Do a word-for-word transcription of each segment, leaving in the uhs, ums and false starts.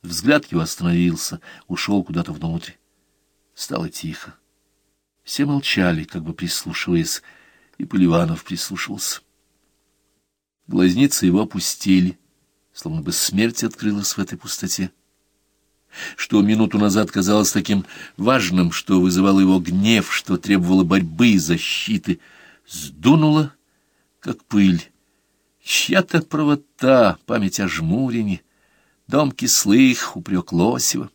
Взгляд его остановился, ушел куда-то внутрь. Стало тихо. Все молчали, как бы прислушиваясь, и Поливанов прислушивался. Глазницы его опустили, словно бы смерть открылась в этой пустоте. Что минуту назад казалось таким важным, что вызывало его гнев, что требовало борьбы и защиты, сдунуло, как пыль. Чья-то правота, память о Жмурине, дом Кислых, упрек Лосева.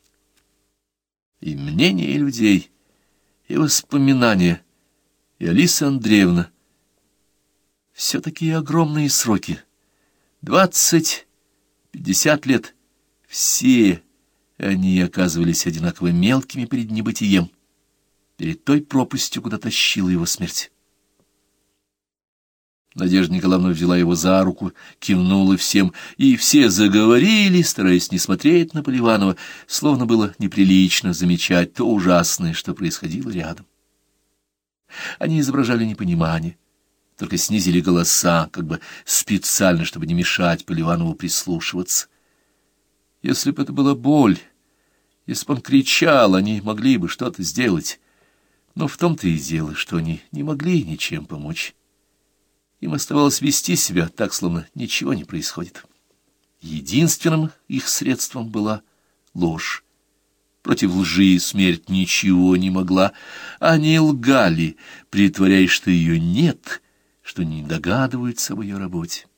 И мнение людей, и воспоминания, и Алиса Андреевна. Все такие огромные сроки. Двадцать, пятьдесят лет. Все они оказывались одинаково мелкими перед небытием, перед той пропастью, куда тащила его смерть. Надежда Николаевна взяла его за руку, кивнула всем, и все заговорили, стараясь не смотреть на Поливанова, словно было неприлично замечать то ужасное, что происходило рядом. Они изображали непонимание, только снизили голоса, как бы специально, чтобы не мешать Поливанову прислушиваться. Если бы это была боль, если бы он кричал, они могли бы что-то сделать, но в том-то и дело, что они не могли ничем помочь. Им оставалось вести себя так, словно ничего не происходит. Единственным их средством была ложь. Против лжи смерть ничего не могла. Они лгали, притворяясь, что ее нет, что не догадываются об ее работе.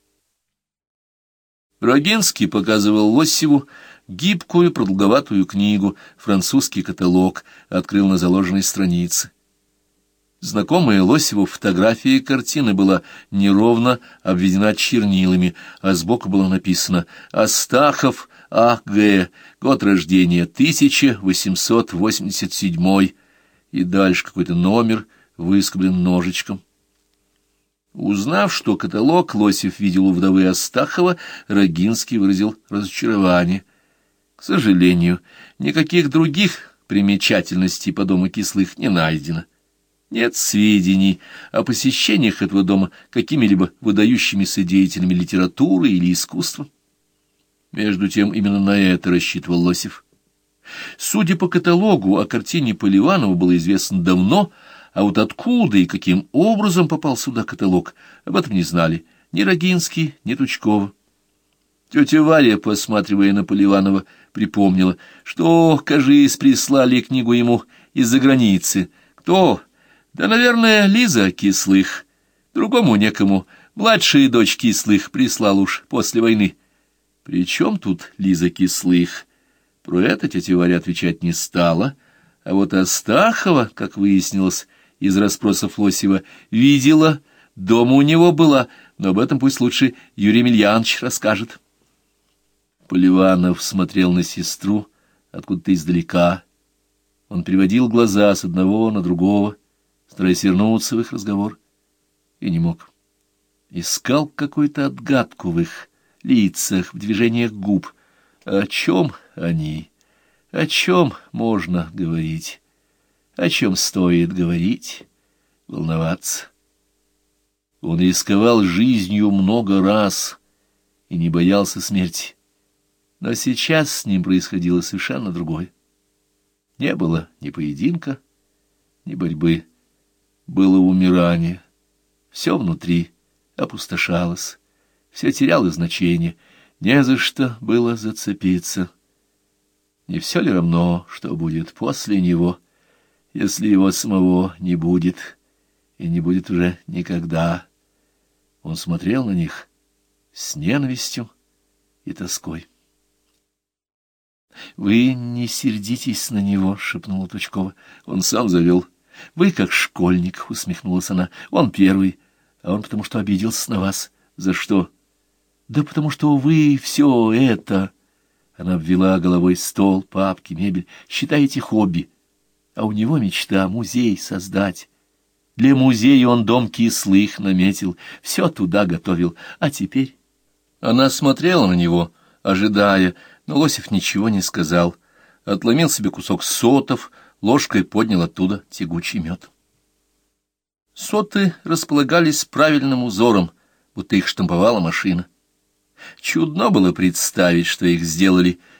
Рогинский показывал Лосеву гибкую продолговатую книгу, французский каталог, открыл на заложенной странице. Знакомая Лосеву фотография картины была неровно обведена чернилами, а сбоку было написано «Астахов А Г, год рождения тысяча восемьсот восемьдесят седьмой», и дальше какой-то номер выскоблен ножичком. Узнав, что каталог Лосев видел у вдовы Астахова, Рогинский выразил разочарование. К сожалению, никаких других примечательностей по дому Кислых не найдено. Нет сведений о посещениях этого дома какими-либо выдающимися деятелями литературы или искусства. Между тем, именно на это рассчитывал Лосев. Судя по каталогу, о картине Поливанова было известно давно, а вот откуда и каким образом попал сюда каталог, об этом не знали ни Рогинский, ни Тучкова. Тетя Варя, посматривая на Поливанова, припомнила, что, кажись, прислали книгу ему из-за границы. Кто? Да, наверное, Лиза Кислых. Другому некому. Младшая дочь Кислых прислал уж после войны. При чем тут Лиза Кислых? Про это тетя Варя отвечать не стала. А вот Астахова, как выяснилось из расспросов Лосева, видела, дома у него была, но об этом пусть лучше Юрий Емельянович расскажет. Поливанов смотрел на сестру откуда-то издалека. Он переводил глаза с одного на другого, стараясь вернуться в их разговор, и не мог. Искал какую-то отгадку в их лицах, в движениях губ. О чем они? О чем можно говорить? О чем стоит говорить, волноваться? Он рисковал жизнью много раз и не боялся смерти. Но сейчас с ним происходило совершенно другое. Не было ни поединка, ни борьбы. Было умирание. Все внутри опустошалось, все теряло значение, не за что было зацепиться. Не все ли равно, что будет после него, если его самого не будет, и не будет уже никогда? Он смотрел на них с ненавистью и тоской. — Вы не сердитесь на него, — шепнула Тучкова. — Он сам завел. — Вы как школьник, — усмехнулась она. — Он первый, а он потому что обиделся на вас. — За что? — Да потому что вы все это... Она обвела головой стол, папки, мебель. — Считаете хобби. А у него мечта — музей создать. Для музея он дом Кислых наметил, все туда готовил. А теперь... Она смотрела на него, ожидая, но Лосев ничего не сказал. Отломил себе кусок сотов, ложкой поднял оттуда тягучий мед. Соты располагались правильным узором, будто их штамповала машина. Чудно было представить, что их сделали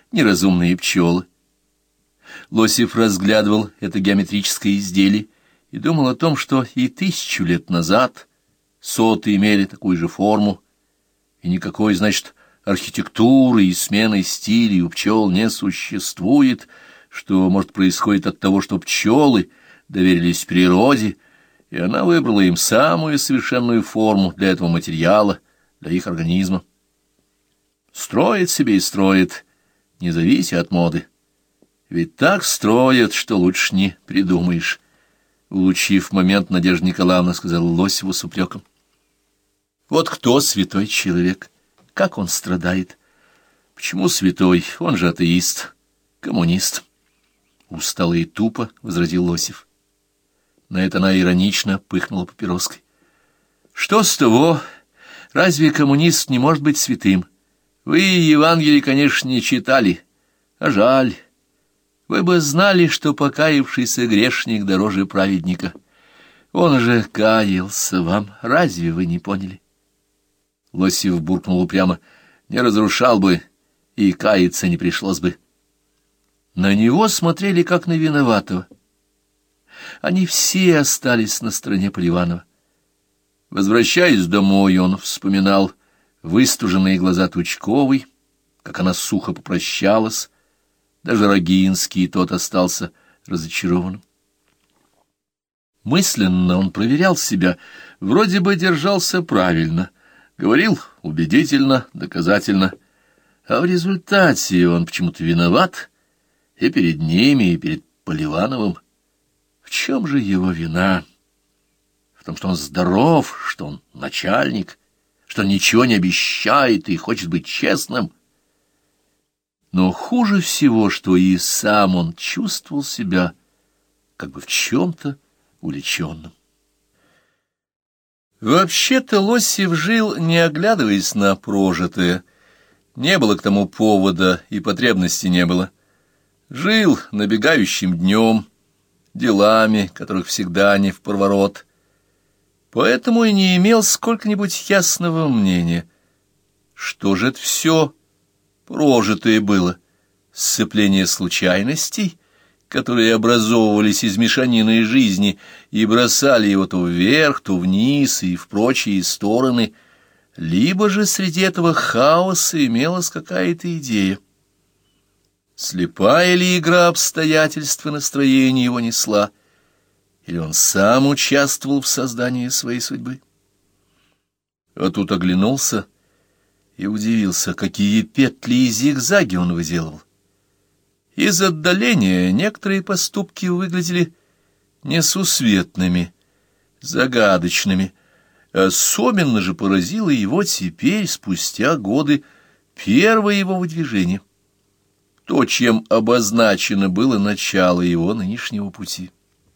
неразумные пчелы. Лосев разглядывал это геометрическое изделие и думал о том, что и тысячу лет назад соты имели такую же форму, и никакой, значит, архитектуры и смены стилей у пчел не существует, что, может, происходит от того, что пчелы доверились природе, и она выбрала им самую совершенную форму для этого материала, для их организма. Строит себе и строит, не завися от моды. Ведь так строят, что лучше не придумаешь. Улучив момент, Надежда Николаевна сказала Лосеву с упреком: вот кто святой человек, как он страдает. Почему святой? Он же атеист, коммунист. Устало и тупо возразил Лосев. На это она иронично пыхнула папироской. Что с того? Разве коммунист не может быть святым? Вы Евангелие, конечно, не читали, а жаль. Вы бы знали, что покаявшийся грешник дороже праведника. Он же каялся вам, разве вы не поняли? Лосев буркнул упрямо: не разрушал бы, и каяться не пришлось бы. На него смотрели как на виноватого. Они все остались на стороне Поливанова. Возвращаясь домой, он вспоминал выстуженные глаза Тучковой, как она сухо попрощалась. Даже Рогинский, тот остался разочарованным. Мысленно он проверял себя, вроде бы держался правильно, говорил убедительно, доказательно, а в результате он почему-то виноват и перед ними, и перед Поливановым. В чем же его вина? В том, что он здоров, что он начальник, что он ничего не обещает и хочет быть честным. Но хуже всего, что и сам он чувствовал себя как бы в чем-то увлеченным. Вообще-то Лосев жил, не оглядываясь на прожитое. Не было к тому повода и потребности не было. Жил набегающим днем, делами, которых всегда не впроворот. Поэтому и не имел сколько-нибудь ясного мнения. Что же это все прожитое было? Сцепление случайностей, которые образовывались из мешанины жизни и бросали его то вверх, то вниз и в прочие стороны, либо же среди этого хаоса имелась какая-то идея. Слепая ли игра обстоятельств и настроения его несла, или он сам участвовал в создании своей судьбы? А тут оглянулся и удивился, какие петли и зигзаги он выделывал. Из отдаления некоторые поступки выглядели несусветными, загадочными. Особенно же поразило его теперь, спустя годы, первое его выдвижение. То, чем обозначено было начало его нынешнего пути.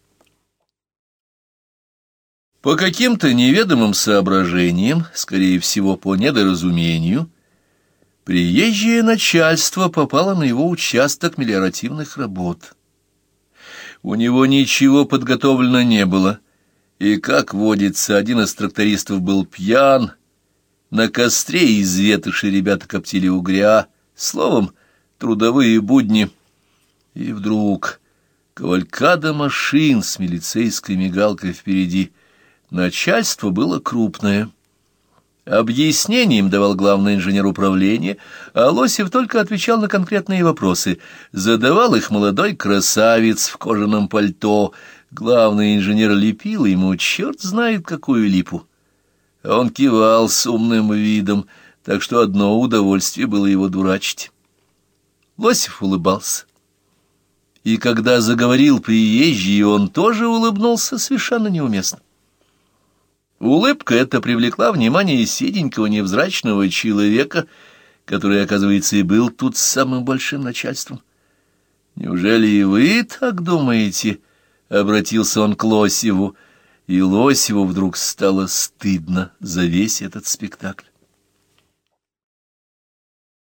По каким-то неведомым соображениям, скорее всего, по недоразумению, приезжее начальство попало на его участок мелиоративных работ. У него ничего подготовлено не было, и, как водится, один из трактористов был пьян, на костре из ветоши ребята коптили угря, словом, трудовые будни. И вдруг кавалькада машин с милицейской мигалкой впереди. Начальство было крупное. Объяснение им давал главный инженер управления, а Лосев только отвечал на конкретные вопросы. Задавал их молодой красавец в кожаном пальто. Главный инженер лепил ему черт знает какую липу. А он кивал с умным видом, так что одно удовольствие было его дурачить. Лосев улыбался. И когда заговорил приезжий, он тоже улыбнулся совершенно неуместно. Улыбка эта привлекла внимание седенького невзрачного человека, который, оказывается, и был тут с самым большим начальством. «Неужели и вы так думаете?» — обратился он к Лосеву, и Лосеву вдруг стало стыдно за весь этот спектакль.